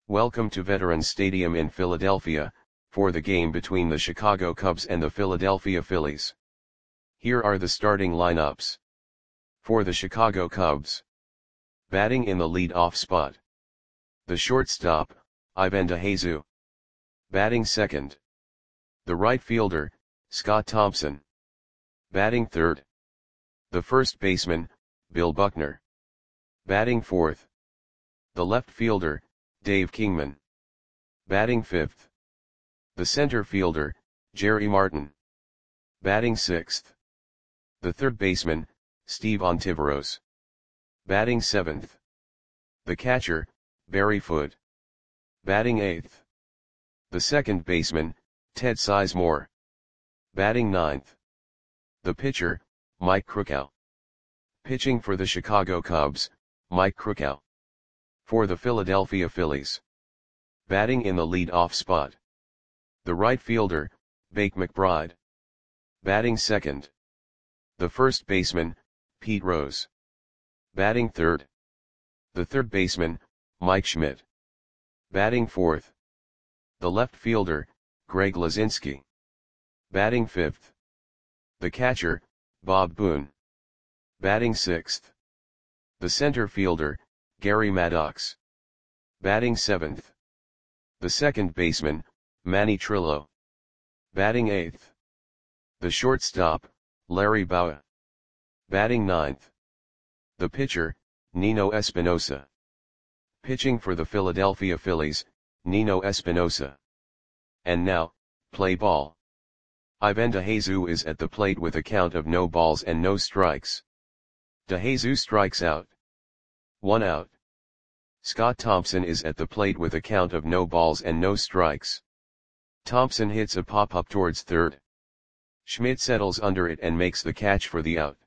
Welcome to Veterans Stadium in Philadelphia, for the game between the Chicago Cubs and the Philadelphia Phillies. Here are the starting lineups. For the Chicago Cubs. Batting in the lead-off spot. The shortstop, Ivan DeJesus. Batting second. The right fielder, Scott Thompson. Batting third. The first baseman, Bill Buckner. Batting fourth. The left fielder, Dave Kingman. Batting fifth. The center fielder, Jerry Martin. Batting sixth. The third baseman, Steve Ontiveros. Batting seventh. The catcher, Barry Foote. Batting eighth. The second baseman, Ted Sizemore. Batting ninth. The pitcher, Mike Krukow. Pitching for the Chicago Cubs, Mike Krukow. For the Philadelphia Phillies. Batting in the lead-off spot. The right fielder, Bake McBride. Batting second. The first baseman, Pete Rose. Batting third. The third baseman, Mike Schmidt. Batting fourth. The left fielder, Greg Luzinski. Batting fifth. The catcher, Bob Boone. Batting sixth. The center fielder, Gary Maddox. Batting seventh. The second baseman, Manny Trillo. Batting eighth. The shortstop, Larry Bowa. Batting ninth. The pitcher, Nino Espinosa. Pitching for the Philadelphia Phillies, Nino Espinosa. And now, play ball. Ivan DeJesus is at the plate with a count of no balls and no strikes. DeJesus strikes out. 1 out. Scott Thompson is at the plate with a count of no balls and no strikes. Thompson hits a pop-up towards third. Schmidt settles under it and makes the catch for the out.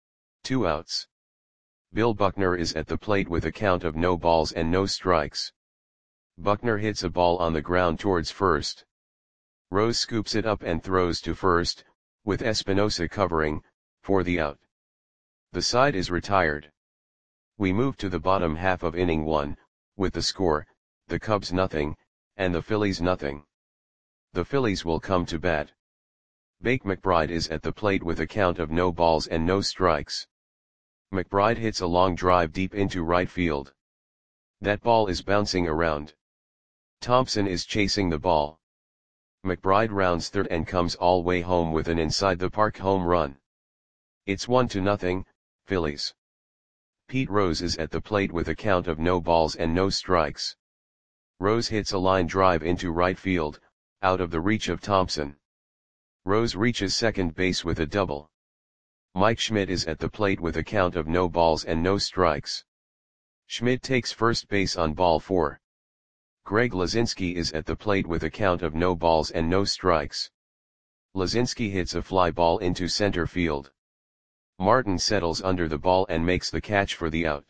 2 outs. Bill Buckner is at the plate with a count of no balls and no strikes. Buckner hits a ball on the ground towards first. Rose scoops it up and throws to first, with Espinosa covering, for the out. The side is retired. We move to the bottom half of inning 1, with the score, the Cubs nothing, and the Phillies nothing. The Phillies will come to bat. Bake McBride is at the plate with a count of no balls and no strikes. McBride hits a long drive deep into right field. That ball is bouncing around. Thompson is chasing the ball. McBride rounds third and comes all way home with an inside-the-park home run. It's 1-0, Phillies. Pete Rose is at the plate with a count of no balls and no strikes. Rose hits a line drive into right field, out of the reach of Thompson. Rose reaches second base with a double. Mike Schmidt is at the plate with a count of no balls and no strikes. Schmidt takes first base on ball 4. Greg Luzinski is at the plate with a count of no balls and no strikes. Luzinski hits a fly ball into center field. Martin settles under the ball and makes the catch for the out.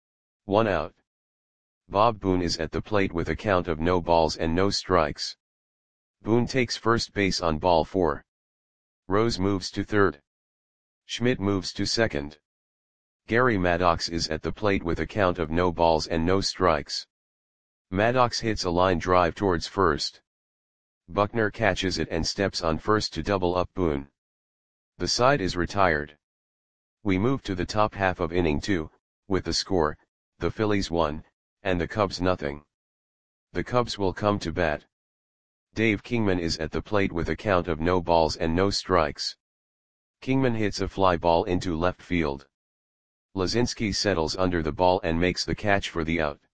1 out. Bob Boone is at the plate with a count of no balls and no strikes. Boone takes first base on ball 4. Rose moves to third. Schmidt moves to second. Gary Maddox is at the plate with a count of no balls and no strikes. Maddox hits a line drive towards first. Buckner catches it and steps on first to double up Boone. The side is retired. We move to the top half of inning 2, with the score, the Phillies 1, and the Cubs nothing. The Cubs will come to bat. Dave Kingman is at the plate with a count of no balls and no strikes. Kingman hits a fly ball into left field. Luzinski settles under the ball and makes the catch for the out.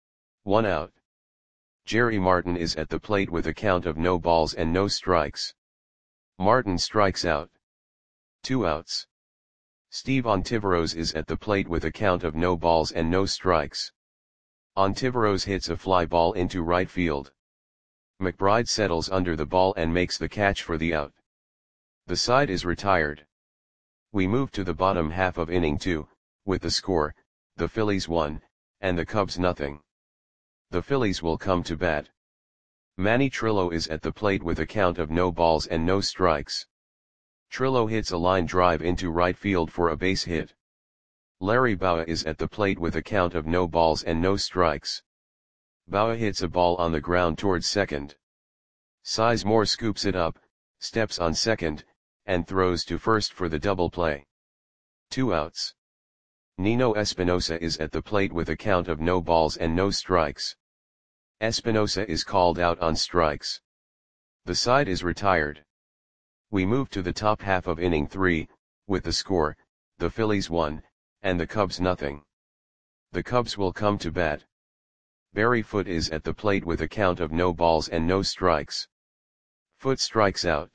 1 out. Jerry Martin is at the plate with a count of no balls and no strikes. Martin strikes out. 2 outs. Steve Ontiveros is at the plate with a count of no balls and no strikes. Ontiveros hits a fly ball into right field. McBride settles under the ball and makes the catch for the out. The side is retired. We move to the bottom half of inning 2, with the score, the Phillies 1, and the Cubs nothing. The Phillies will come to bat. Manny Trillo is at the plate with a count of no balls and no strikes. Trillo hits a line drive into right field for a base hit. Larry Bowa is at the plate with a count of no balls and no strikes. Bauer hits a ball on the ground towards second. Sizemore scoops it up, steps on second, and throws to first for the double play. 2 outs. Nino Espinosa is at the plate with a count of no balls and no strikes. Espinosa is called out on strikes. The side is retired. We move to the top half of inning 3, with the score, the Phillies 1, and the Cubs nothing. The Cubs will come to bat. Barry Foote is at the plate with a count of no balls and no strikes. Foote strikes out.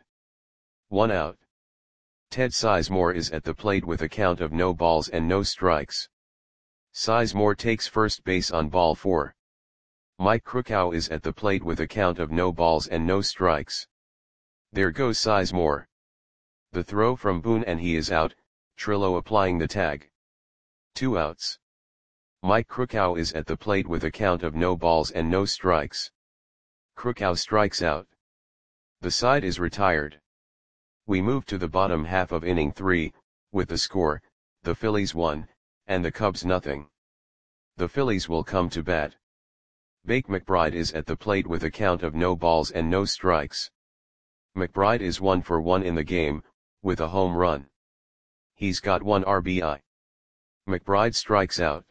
1 out. Ted Sizemore is at the plate with a count of no balls and no strikes. Sizemore takes first base on ball 4. Mike Krukow is at the plate with a count of no balls and no strikes. There goes Sizemore. The throw from Boone and he is out, Trillo applying the tag. 2 outs. Mike Krukow is at the plate with a count of no balls and no strikes. Krukow strikes out. The side is retired. We move to the bottom half of inning 3, with the score, the Phillies 1, and the Cubs nothing. The Phillies will come to bat. Bake McBride is at the plate with a count of no balls and no strikes. McBride is 1 for 1 in the game, with a home run. He's got 1 RBI. McBride strikes out.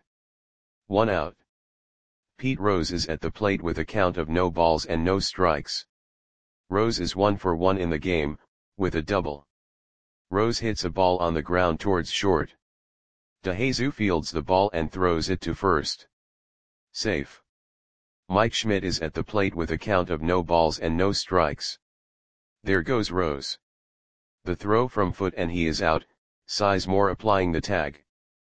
1 out. Pete Rose is at the plate with a count of no balls and no strikes. Rose is 1 for 1 in the game, with a double. Rose hits a ball on the ground towards short. DeJesus fields the ball and throws it to first. Safe. Mike Schmidt is at the plate with a count of no balls and no strikes. There goes Rose. The throw from Foote and he is out, Sizemore applying the tag.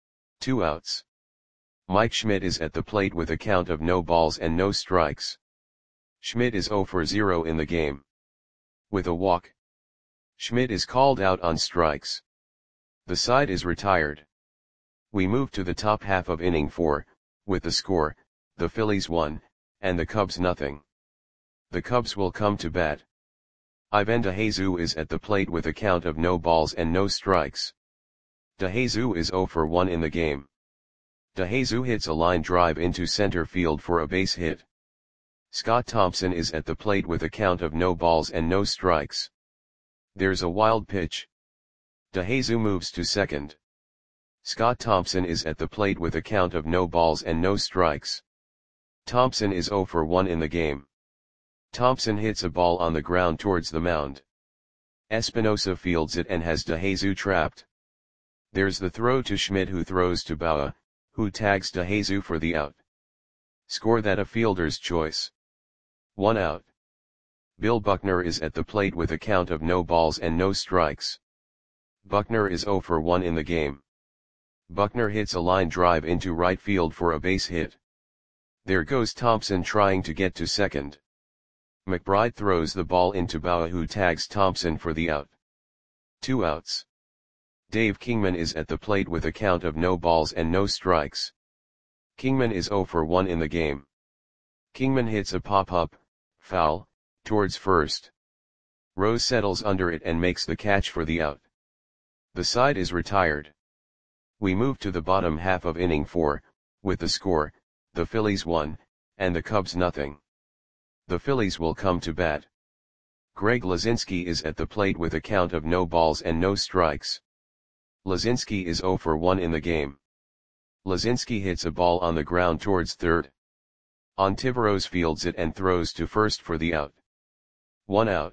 2 outs. Mike Schmidt is at the plate with a count of no balls and no strikes. Schmidt is 0 for 0 in the game. With a walk. Schmidt is called out on strikes. The side is retired. We move to the top half of inning 4, with the score, the Phillies 1, and the Cubs nothing. The Cubs will come to bat. Ivan DeJesus is at the plate with a count of no balls and no strikes. DeJesus is 0 for 1 in the game. DeJesus hits a line drive into center field for a base hit. Scott Thompson is at the plate with a count of no balls and no strikes. There's a wild pitch. DeJesus moves to second. Scott Thompson is at the plate with a count of no balls and no strikes. Thompson is 0 for 1 in the game. Thompson hits a ball on the ground towards the mound. Espinosa fields it and has DeJesus trapped. There's the throw to Schmidt who throws to Bauer, who tags DeJesus for the out. Score that a fielder's choice. 1 out. Bill Buckner is at the plate with a count of no balls and no strikes. Buckner is 0 for 1 in the game. Buckner hits a line drive into right field for a base hit. There goes Thompson trying to get to second. McBride throws the ball into Bauer who tags Thompson for the out. 2 outs. Dave Kingman is at the plate with a count of no balls and no strikes. Kingman is 0 for 1 in the game. Kingman hits a pop-up, foul, towards first. Rose settles under it and makes the catch for the out. The side is retired. We move to the bottom half of inning 4, with the score, the Phillies 1, and the Cubs nothing. The Phillies will come to bat. Greg Lazinski is at the plate with a count of no balls and no strikes. Lazinski is 0 for 1 in the game. Lazinski hits a ball on the ground towards third. Ontiveros fields it and throws to first for the out. 1 out.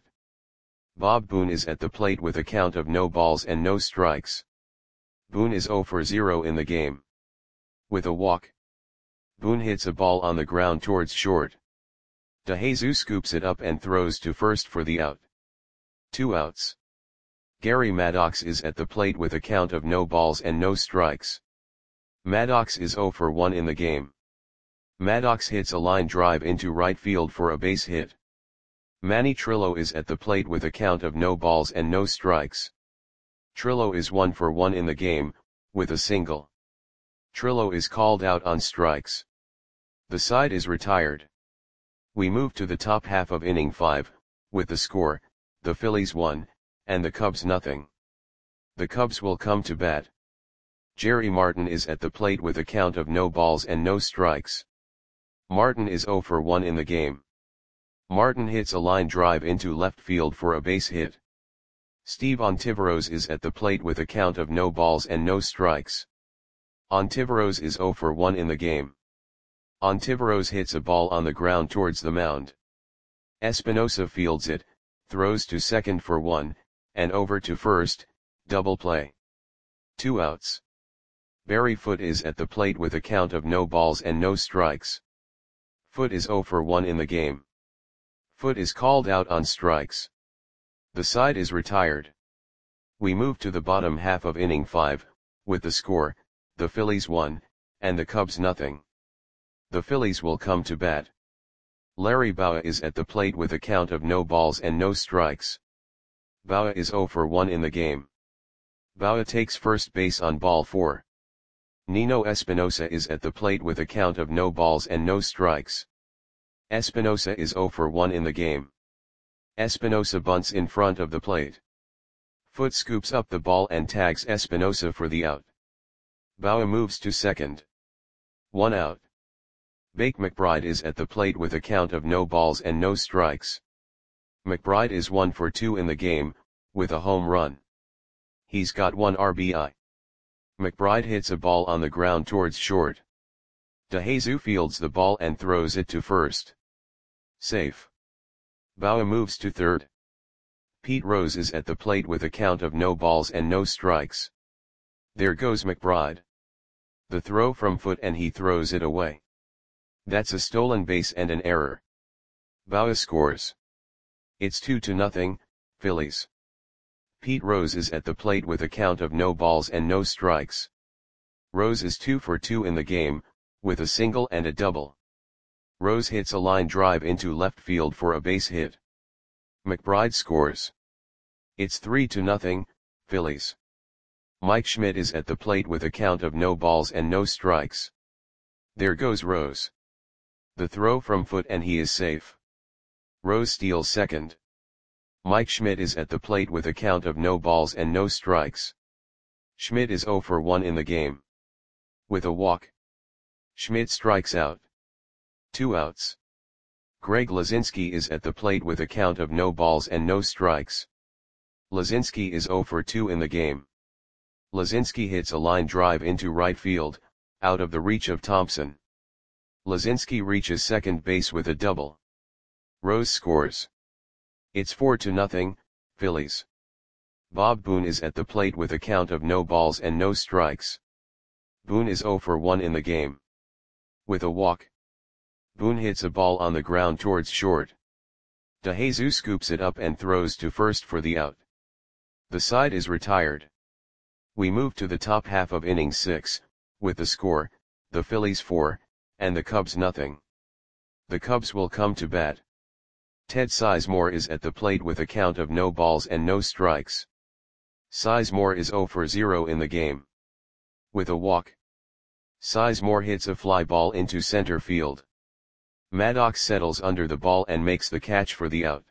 Bob Boone is at the plate with a count of no balls and no strikes. Boone is 0 for 0 in the game. With a walk. Boone hits a ball on the ground towards short. DeJesus scoops it up and throws to first for the out. 2 outs. Gary Maddox is at the plate with a count of no balls and no strikes. Maddox is 0 for 1 in the game. Maddox hits a line drive into right field for a base hit. Manny Trillo is at the plate with a count of no balls and no strikes. Trillo is 1 for 1 in the game, with a single. Trillo is called out on strikes. The side is retired. We move to the top half of inning 5, with the score, the Phillies 1, and the Cubs nothing. The Cubs will come to bat. Jerry Martin is at the plate with a count of no balls and no strikes. Martin is 0 for 1 in the game. Martin hits a line drive into left field for a base hit. Steve Ontiveros is at the plate with a count of no balls and no strikes. Ontiveros is 0 for 1 in the game. Ontiveros hits a ball on the ground towards the mound. Espinosa fields it, throws to second for 1, and over to first, double play. 2 outs. Barry Foote is at the plate with a count of no balls and no strikes. Foote is 0 for 1 in the game. Foote is called out on strikes. The side is retired. We move to the bottom half of inning 5, with the score, the Phillies 1, and the Cubs nothing. The Phillies will come to bat. Larry Bowa is at the plate with a count of no balls and no strikes. Bowa is 0 for 1 in the game. Bowa takes first base on ball 4. Nino Espinosa is at the plate with a count of no balls and no strikes. Espinosa is 0 for 1 in the game. Espinosa bunts in front of the plate. Foote scoops up the ball and tags Espinosa for the out. Bowa moves to second. 1 out. Bake McBride is at the plate with a count of no balls and no strikes. McBride is 1 for 2 in the game, with a home run. He's got 1 RBI. McBride hits a ball on the ground towards short. DeJesus fields the ball and throws it to first. Safe. Bowa moves to third. Pete Rose is at the plate with a count of no balls and no strikes. There goes McBride. The throw from Foote and he throws it away. That's a stolen base and an error. Bowa scores. It's 2-0, Phillies. Pete Rose is at the plate with a count of no balls and no strikes. Rose is 2 for 2 in the game, with a single and a double. Rose hits a line drive into left field for a base hit. McBride scores. It's 3-0, Phillies. Mike Schmidt is at the plate with a count of no balls and no strikes. There goes Rose. The throw from Foote and he is safe. Rose steals second. Mike Schmidt is at the plate with a count of no balls and no strikes. Schmidt is 0 for 1 in the game. With a walk. Schmidt strikes out. 2 outs. Greg Lazinski is at the plate with a count of no balls and no strikes. Lazinski is 0 for 2 in the game. Lazinski hits a line drive into right field, out of the reach of Thompson. Lazinski reaches second base with a double. Rose scores. It's 4-0, Phillies. Bob Boone is at the plate with a count of no balls and no strikes. Boone is 0 for 1 in the game. With a walk. Boone hits a ball on the ground towards short. DeJesus scoops it up and throws to first for the out. The side is retired. We move to the top half of inning 6, with the score, the Phillies 4, and the Cubs nothing. The Cubs will come to bat. Ted Sizemore is at the plate with a count of no balls and no strikes. Sizemore is 0 for 0 in the game. With a walk. Sizemore hits a fly ball into center field. Maddox settles under the ball and makes the catch for the out.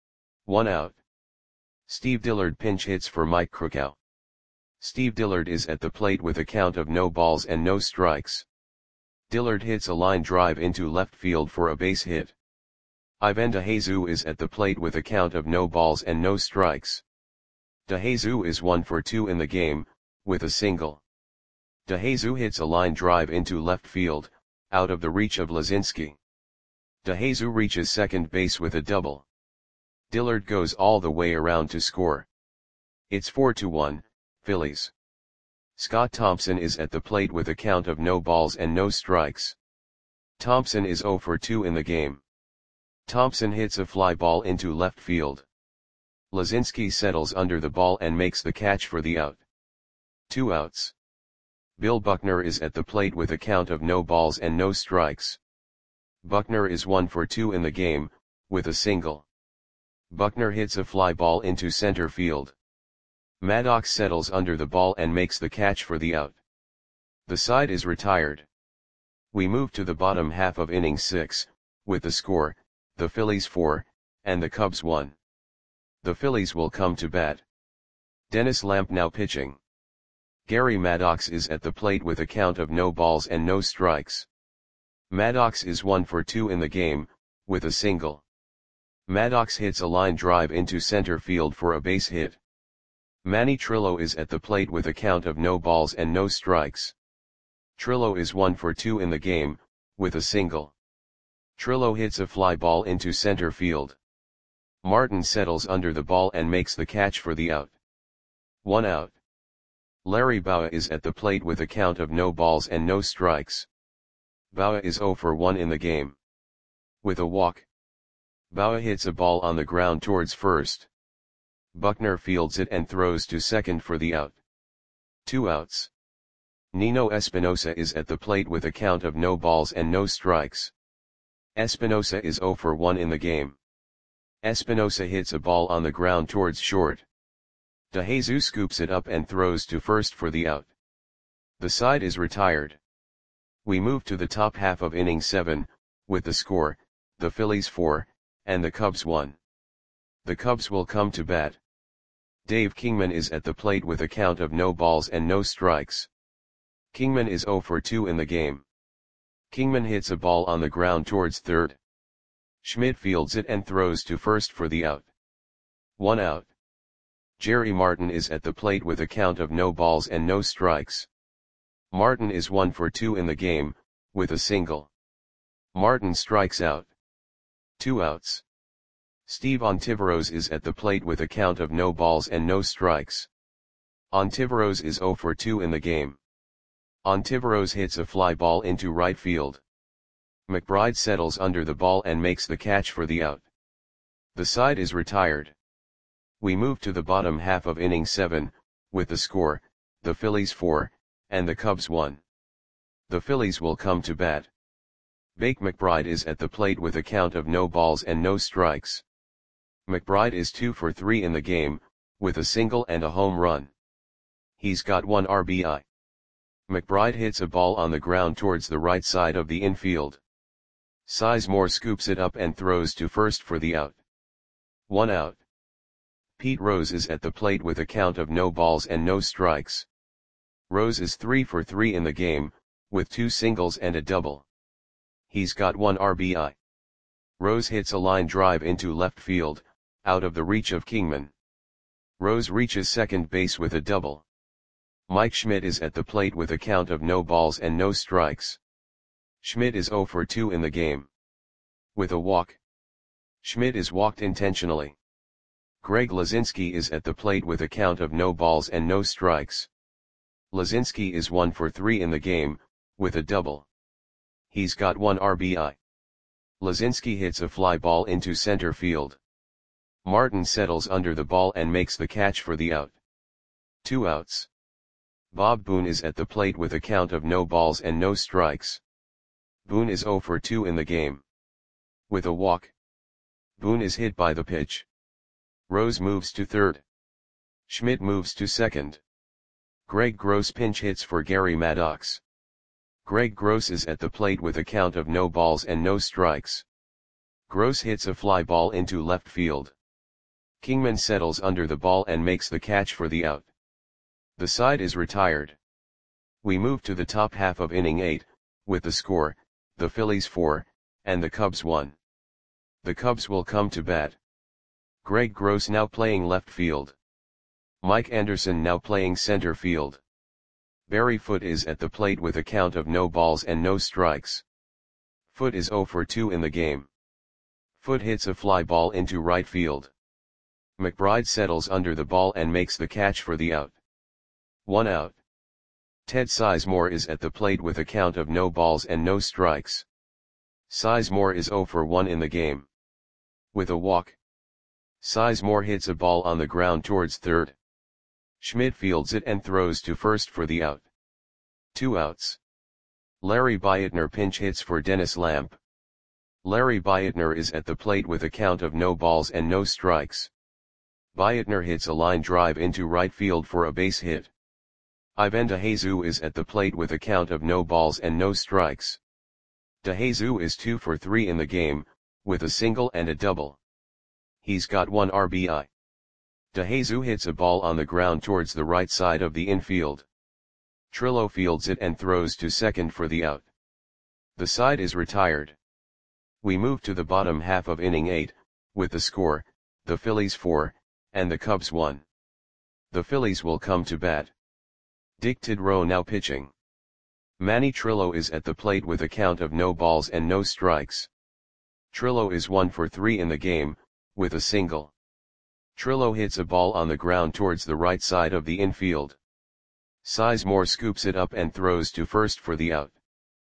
1 out. Steve Dillard pinch hits for Mike Krakow. Steve Dillard is at the plate with a count of no balls and no strikes. Dillard hits a line drive into left field for a base hit. Ivan DeJesus is at the plate with a count of no balls and no strikes. DeJesus is 1 for 2 in the game, with a single. DeJesus hits a line drive into left field, out of the reach of Lazinski. DeJesus reaches second base with a double. Dillard goes all the way around to score. It's 4-1, Phillies. Scott Thompson is at the plate with a count of no balls and no strikes. Thompson is 0 for 2 in the game. Thompson hits a fly ball into left field. Lazinski settles under the ball and makes the catch for the out. 2 outs. Bill Buckner is at the plate with a count of no balls and no strikes. Buckner is 1 for 2 in the game, with a single. Buckner hits a fly ball into center field. Maddox settles under the ball and makes the catch for the out. The side is retired. We move to the bottom half of inning 6, with the score, the Phillies 4, and the Cubs 1. The Phillies will come to bat. Dennis Lamp now pitching. Gary Maddox is at the plate with a count of no balls and no strikes. Maddox is 1 for 2 in the game, with a single. Maddox hits a line drive into center field for a base hit. Manny Trillo is at the plate with a count of no balls and no strikes. Trillo is 1 for 2 in the game, with a single. Trillo hits a fly ball into center field. Martin settles under the ball and makes the catch for the out. 1 out. Larry Bowa is at the plate with a count of no balls and no strikes. Bowa is 0 for 1 in the game. With a walk. Bowa hits a ball on the ground towards first. Buckner fields it and throws to second for the out. 2 outs. Nino Espinosa is at the plate with a count of no balls and no strikes. Espinosa is 0 for 1 in the game. Espinosa hits a ball on the ground towards short. DeJesus scoops it up and throws to first for the out. The side is retired. We move to the top half of inning 7, with the score, the Phillies 4, and the Cubs 1. The Cubs will come to bat. Dave Kingman is at the plate with a count of no balls and no strikes. Kingman is 0 for 2 in the game. Kingman hits a ball on the ground towards third. Schmidt fields it and throws to first for the out. 1 out. Jerry Martin is at the plate with a count of no balls and no strikes. Martin is 1 for 2 in the game, with a single. Martin strikes out. 2 outs. Steve Ontiveros is at the plate with a count of no balls and no strikes. Ontiveros is 0 for 2 in the game. Ontiveros hits a fly ball into right field. McBride settles under the ball and makes the catch for the out. The side is retired. We move to the bottom half of inning 7, with the score, the Phillies 4, and the Cubs 1. The Phillies will come to bat. Bake McBride is at the plate with a count of no balls and no strikes. McBride is 2 for 3 in the game, with a single and a home run. He's got 1 RBI. McBride hits a ball on the ground towards the right side of the infield. Sizemore scoops it up and throws to first for the out. 1 out. Pete Rose is at the plate with a count of no balls and no strikes. Rose is 3 for 3 in the game, with 2 singles and a double. He's got 1 RBI. Rose hits a line drive into left field, out of the reach of Kingman. Rose reaches second base with a double. Mike Schmidt is at the plate with a count of no balls and no strikes. Schmidt is 0 for 2 in the game. With a walk. Schmidt is walked intentionally. Greg Lazinski is at the plate with a count of no balls and no strikes. Lazinski is 1 for 3 in the game, with a double. He's got 1 RBI. Lazinski hits a fly ball into center field. Martin settles under the ball and makes the catch for the out. 2 outs. Bob Boone is at the plate with a count of no balls and no strikes. Boone is 0 for 2 in the game. With a walk. Boone is hit by the pitch. Rose moves to third. Schmidt moves to second. Greg Gross pinch hits for Gary Maddox. Greg Gross is at the plate with a count of no balls and no strikes. Gross hits a fly ball into left field. Kingman settles under the ball and makes the catch for the out. The side is retired. We move to the top half of inning 8, with the score, the Phillies 4, and the Cubs 1. The Cubs will come to bat. Greg Gross now playing left field. Mike Anderson now playing center field. Barry Foote is at the plate with a count of no balls and no strikes. Foote is 0 for 2 in the game. Foote hits a fly ball into right field. McBride settles under the ball and makes the catch for the out. 1 out. Ted Sizemore is at the plate with a count of no balls and no strikes. Sizemore is 0 for 1 in the game. With a walk. Sizemore hits a ball on the ground towards third. Schmidt fields it and throws to first for the out. 2 outs. Larry Beitner pinch hits for Dennis Lamp. Larry Beitner is at the plate with a count of no balls and no strikes. Beitner hits a line drive into right field for a base hit. Ivan DeJesus is at the plate with a count of no balls and no strikes. DeJesus is 2 for 3 in the game, with a single and a double. He's got 1 RBI. DeJesus hits a ball on the ground towards the right side of the infield. Trillo fields it and throws to second for the out. The side is retired. We move to the bottom half of inning 8, with the score, the Phillies 4, and the Cubs 1. The Phillies will come to bat. Dick Tidrow now pitching. Manny Trillo is at the plate with a count of no balls and no strikes. Trillo is 1 for 3 in the game, with a single. Trillo hits a ball on the ground towards the right side of the infield. Sizemore scoops it up and throws to first for the out.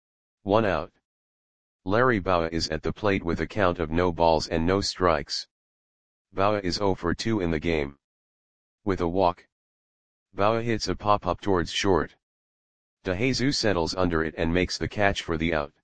1 out. Larry Bowa is at the plate with a count of no balls and no strikes. Bowa is 0 for 2 in the game. With a walk, Bowa hits a pop-up towards short. DeJesus settles under it and makes the catch for the out.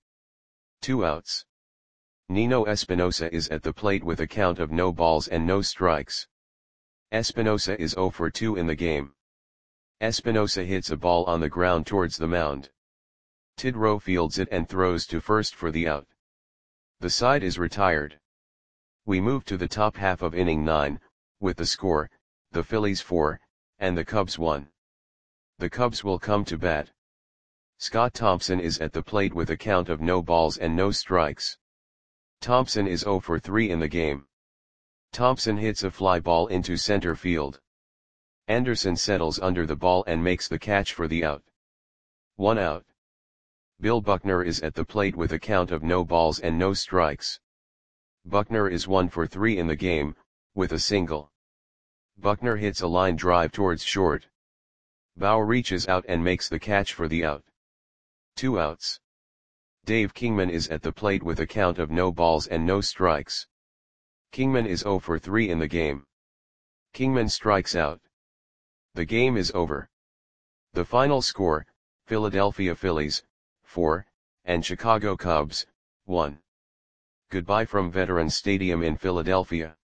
2 outs. Nino Espinosa is at the plate with a count of no balls and no strikes. Espinosa is 0 for 2 in the game. Espinosa hits a ball on the ground towards the mound. Tidrow fields it and throws to first for the out. The side is retired. We move to the top half of inning 9, with the score, the Phillies 4, and the Cubs 1. The Cubs will come to bat. Scott Thompson is at the plate with a count of no balls and no strikes. Thompson is 0 for 3 in the game. Thompson hits a fly ball into center field. Anderson settles under the ball and makes the catch for the out. 1 out. Bill Buckner is at the plate with a count of no balls and no strikes. Buckner is 1 for 3 in the game, with a single. Buckner hits a line drive towards short. Bowa reaches out and makes the catch for the out. 2 outs. Dave Kingman is at the plate with a count of no balls and no strikes. Kingman is 0 for 3 in the game. Kingman strikes out. The game is over. The final score, Philadelphia Phillies, 4, and Chicago Cubs, 1. Goodbye from Veterans Stadium in Philadelphia.